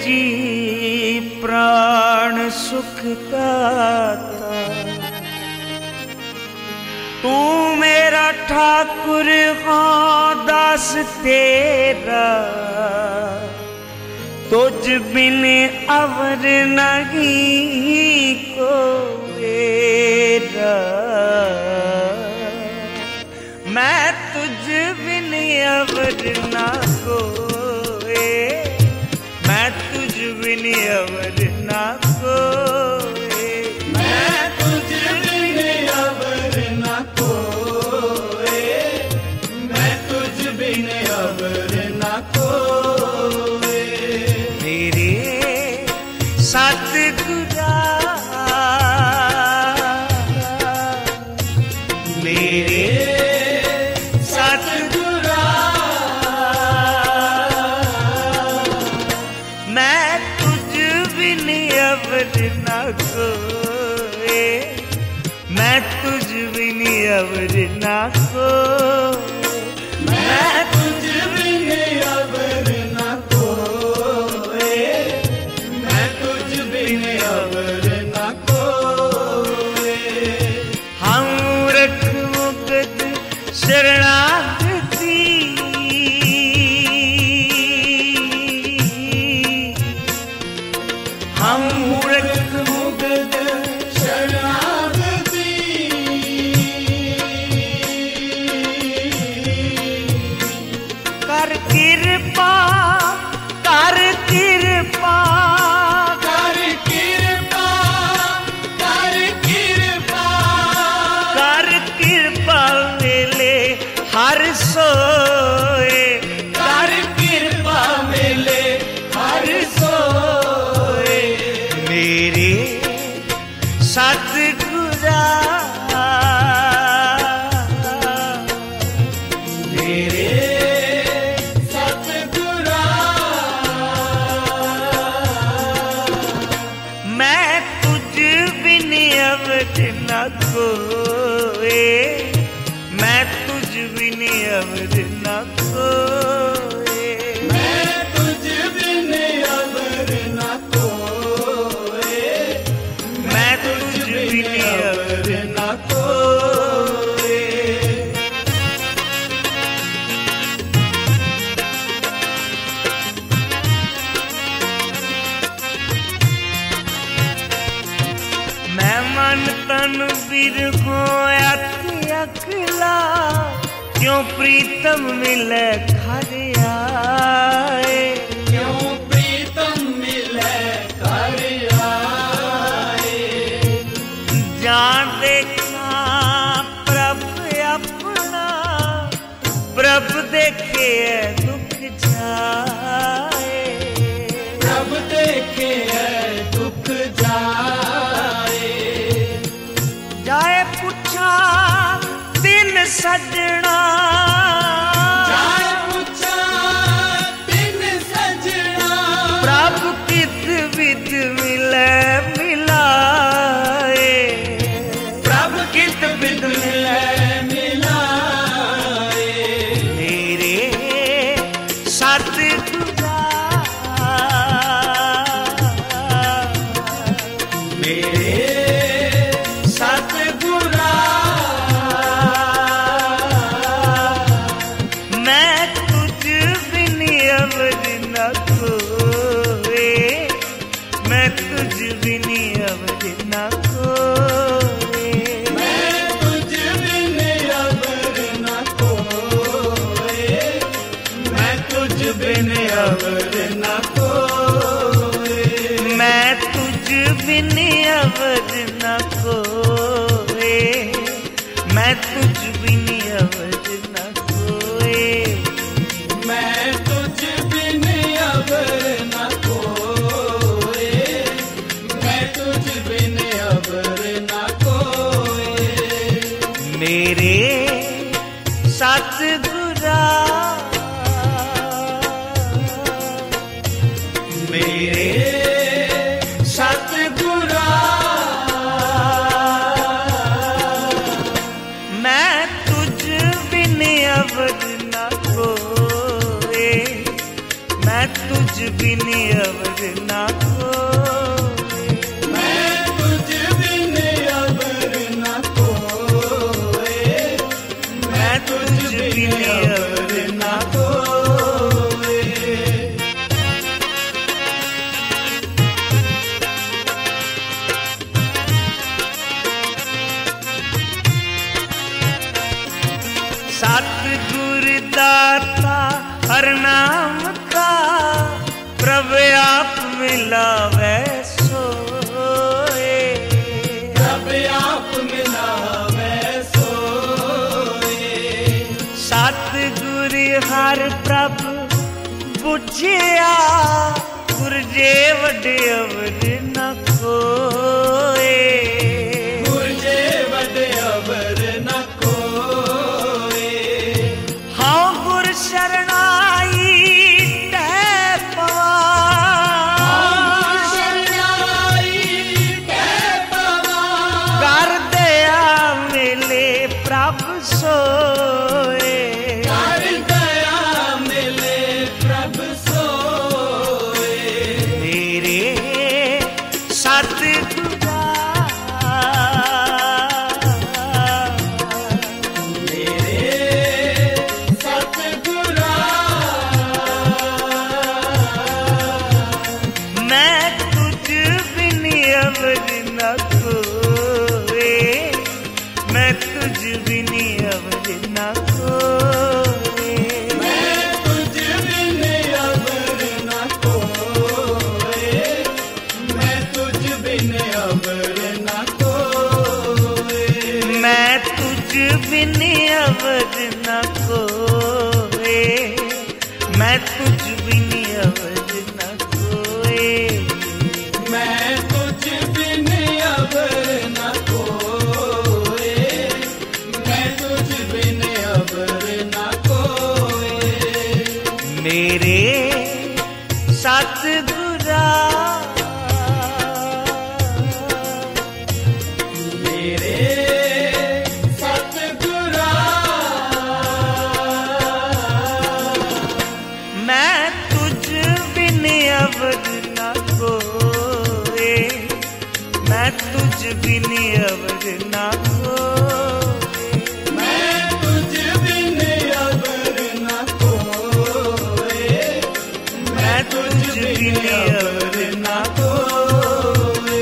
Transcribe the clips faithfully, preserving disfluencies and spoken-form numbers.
जी प्राण सुख दाता, तू मेरा ठाकुर हाँ दास तेरा, तुझ बिन अवर नहीं कोवेरा। मैं तुझ बिन अवर ना कोए, मैं तुझ बिन अवर ना कोए, मैं तुझ बिन अवर ना कोए, मैं तुझ बिन अवर ना कोए। मेरे सतगुरा मेरे सतगुरा, मैं तुझ बिन अवर ना कोए, मैं तुझ बिन अवर ना कोए, मैं तुझ बिन अवर ना कोए, मैं तुझ बिन अवर ना कोए। हम रख मुगद शरणागति, हम मूर्ख मुगद शरणागति, कर कृपा कर कृपा कर कृपा, कर कृपा, कर कृपा मिले हर सोए, कर कृपा मिले हर सोए। मेरे सतगुरा मेरे सतगुरा, मैं तुझ बिन अवर न कोए, मैं तुझ बिन अवर न कोए, मैं तुझ बिन अवर ना कोए, मैं तुझ बिन अवर ना कोए। मैं मन तन बिरगोया अकला, क्यों प्रीतम मिले घर आए, क्यों प्रीतम मिले कर आए। जान देखा प्रभ अपना, प्रभ देखे दुख जाए, प्रभ देखे है दुख जाए। जाए पूछा दिन सजना, जाए पूछा दिन सजना, प्रभ कित विद मिले मिलाए, प्रभ कित विद मिले मिलाए। मेरे सतगुरा मेरे सतगुरा, मैं तुझ बिन अवर न कोए, मैं तुझ बिन अवर न कोए, मैं तुझ बिन अवर ना कोए, मैं तुझ बिन अवर ना कोए। मैं तुझ बिन अवर न कोए, मैं तुझ बिन अवर न कोए, मैं तुझ बिन अवर ना कोए, मैं तुझ बिन अवर ना कोए। मेरे सतगुरा मेरे सतगुरा, मैं तुझ बिन अवर न कोए, मैं तुझ बिन अवर दाता हर नाम का, प्रभु आप मिलावे सोए। प्रभु आप मिलावे सोए। सतगुरु हर प्रभु बुझिया, गुरजे वडे अवर न कोए। गुरजे वडे अवर न कोए। हाँ गुर शरणाई तै पवा, शरणाई तै पवा। कर दया मिले प्रभु सोए। कर दया मिले प्रभु सोए। मेरे सतगुरा, मेरे सतगुरा। मैं तुझ बिन अवर न कोए। मैं तुझ बिन अवर न कोए। मैं तुझ बिन अवर न कोए। मैं तुझ बिन अवर न कोए। मैं तुझ बिन अवर न कोए। मैं तुझ बिन अवर न कोए। मैं तुझ बिन अवर न कोए। मैं तुझ बिन अवर न कोए। मेरे सतगुरा, मेरे सतगुरा। मैं तुझ बिन अवर न कोए। मैं तुझ बिन अवर न कोए। मैं तुझ बिन अवर न कोए। मैं तुझ बिन अवर न कोए।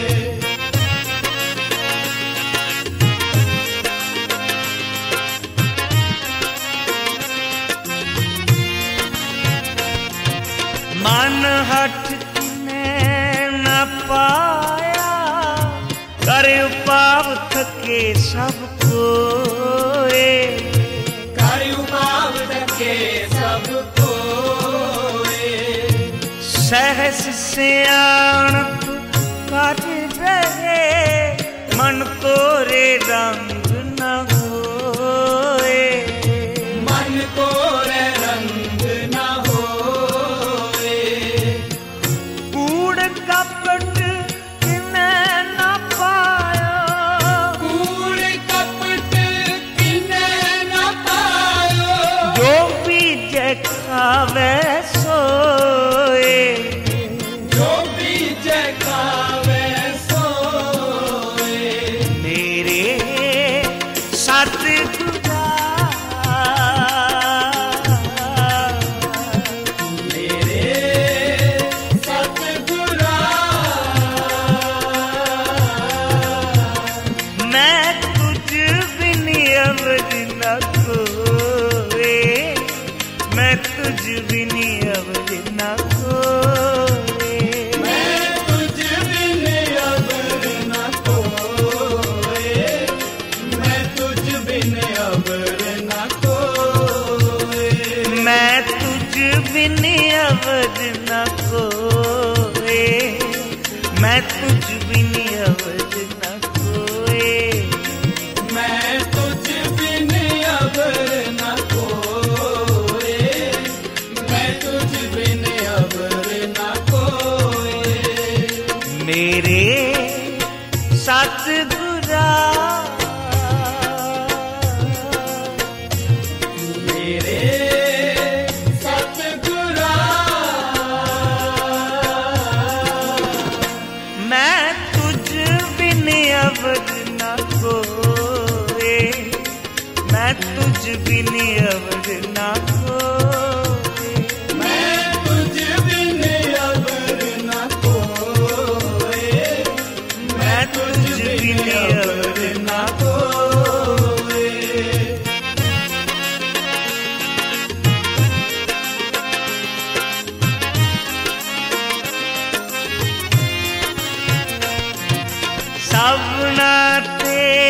मन हठ ने न पाया, कर पाव थके सब कोए। कर उपाव तके सब कोए। सहस सियाणप कर रहे, मन कोरे रंग न होए। मन को रे रंग न होए। कूड़ कपट किन्ने न पायो, कूड़ कपट किन्ने न पायो। जो बीजे खावे सोए। जो बीज खावे सोए। मेरे सतगुरा, मेरे सतगुरा। मैं तुझ बिन अवर न कोए। मैं तुझ बिन अवर न कोए। मैं तुझ बिन अवर न कोए। मैं तुझ बिन अवर न कोए। मैं तुझ बिन अवर न कोए। मैं तुझ बिन अवर न कोए। मैं तुझ बिन अवर न कोए। मैं तुझ बिन अवर न कोए। मेरे सतगुरा, मेरे सतगुरा। मैं तुझ बिन अवर न कोए। मैं तुझ बिन अवर न कोए। मैं तुझ बिन अवर न कोए। मैं तुझ बिन अवर न कोए।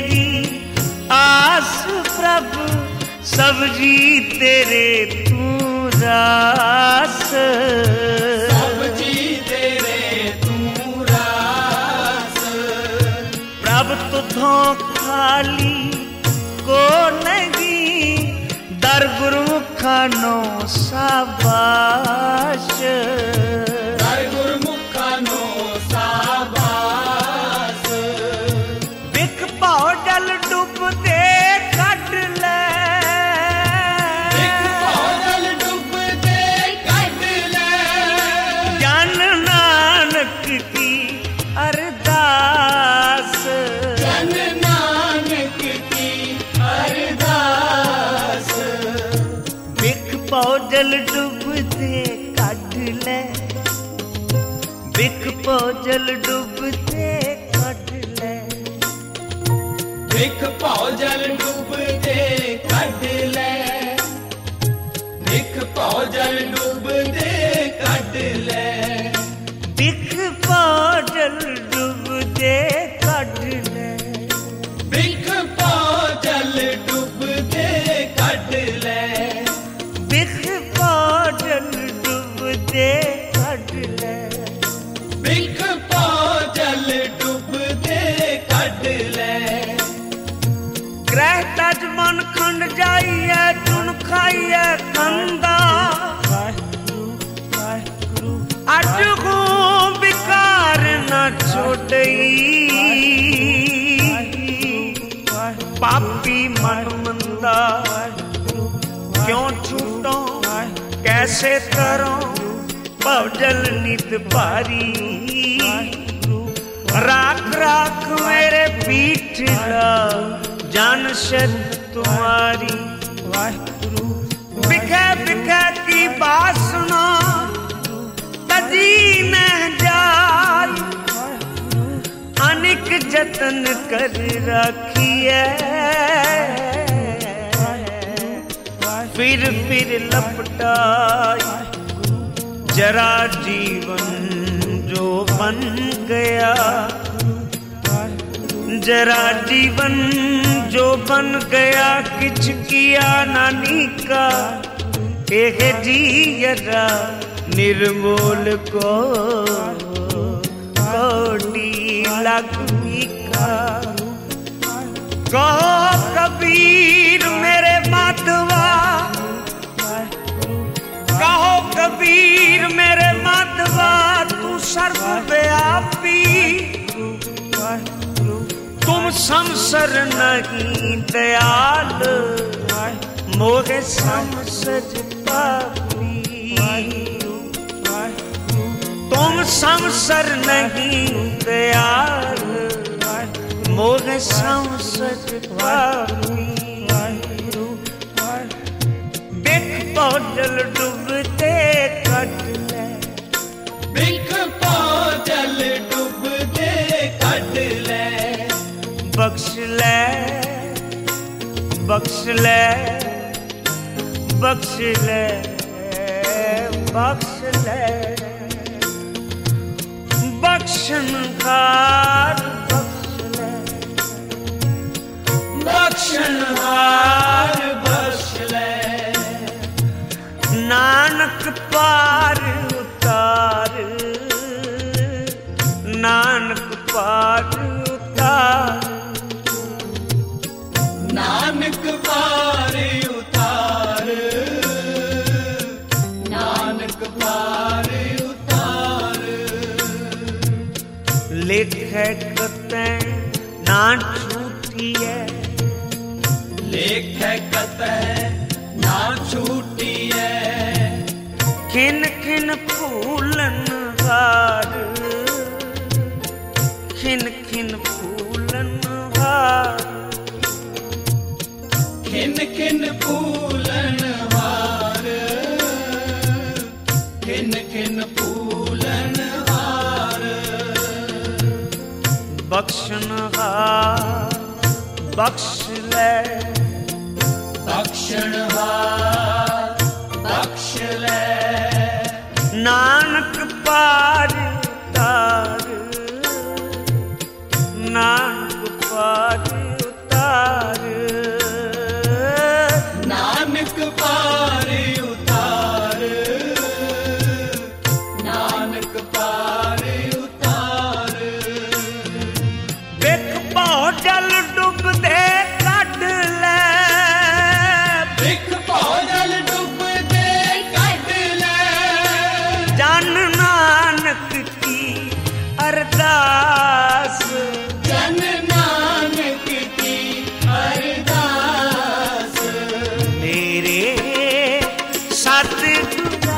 मेरी आस प्रभ सब जी तेरे तू रास, सब जी तेरे तू रास। प्रभ तुझों खाली को नहीं, दर गुरुमुखा नो शाबाश, दर गुरुमुखा नो शाबाश। बिख पाओ जल डूबते कट ले, बिख पाओ जल डूबते कट ले, जन नानक की अरदास, जन नानक की अरदास। बिख पाओ जल डूबते कट ले, बिख पाओ जल डूबते कट ले, बिख पाओ जल डूबते कट ले, बिख पाओ जल डूबते कट ले, बिख पाओ जल डूबते कट ले, बिख पाओ जल डूबते कट ले, बिख पाओ जल डूबते कट ले, बिख पाओ जल डूबते कट ले। ग्रह तज मन खंड जाइए चुन खाइए कंदा, अज को बिकार न छोड़ई, पापी मन मंदा क्यों छूटो कैसे करो भवजल नित भारी, राख राख मेरे पीठ ला जान शर तुम्हारी, बिखे बिखे की बासना तजी न जाय, अनिक जतन कर रखिए फिर फिर लपटाई, जरा जीवन जो बन गया, जरा जीवन जो बन गया किछ किया नानी का, एक जीरा निर्मूल को कोटी लगवी का। कहो कबीर मेरे माधवा, कहो कबीर मेरे माधवा, तू सर्वव्यापी, तुम संसर नहीं दयाल, मोहे समसज पापी, तुम संसर नहीं दयाल, मोहे समसज पापी। बिख पाओ जल डूबते कट ले, बिख पाओ जल डूबते कट ले, बख्श ले बख्श ले बख्श ले बख्श ले, बख्शनहार बख्श ले, बख्शनहार बख्श ले, नानक पार उतार, नानक पार उतार, नानक पार उतार, नानक पार उतार। लिखे कतै ना छूटिए, लेख कतै ना छूटिए, खिन खिन फूलन हार, खिन खिन फूलन हार, खिन खिन फूलन हार, खिन खिन फूलन हार। बख्शनहार बख्श ले, बख्शनहार बख्श ले, नानक पार उतार, नानक पार उतार। जल डुबदे कढ ले, बिख पाओ जल डुबदे कढ ले, जन नानक की अरदास, जन नानक की अरदास, मेरे सतगुरा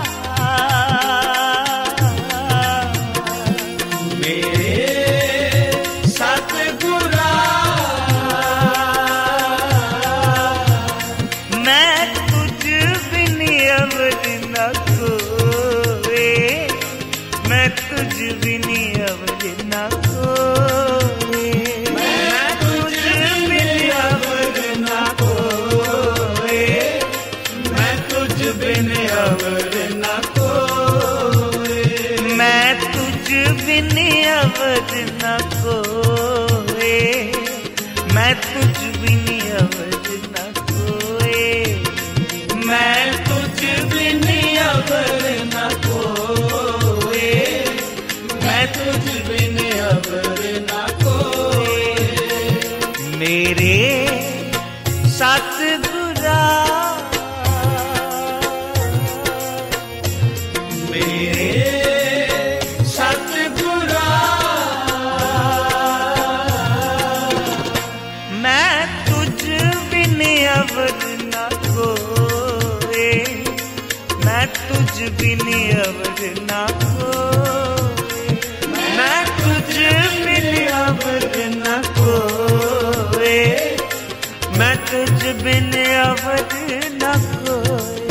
तुझ बिन अवध न कोई, मैं तुझ बिन अवध न कोई, मैं तुझ बिन अवध न कोई, मैं तुझ बिन अवध न कोई, मैं तुझ बिन अवध न कोई, मैं तुझ बिन अवध न कोई, मैं तुझ बिन अवर न कोई, मेरे सतगुरा, मेरे सतगुरा, मैं तुझ बिन अवर न कोई, मैं तुझ बिन अवर न कोई, मैं तुझ बिन अवध न कोई, मैं तुझ बिन अवध न कोई।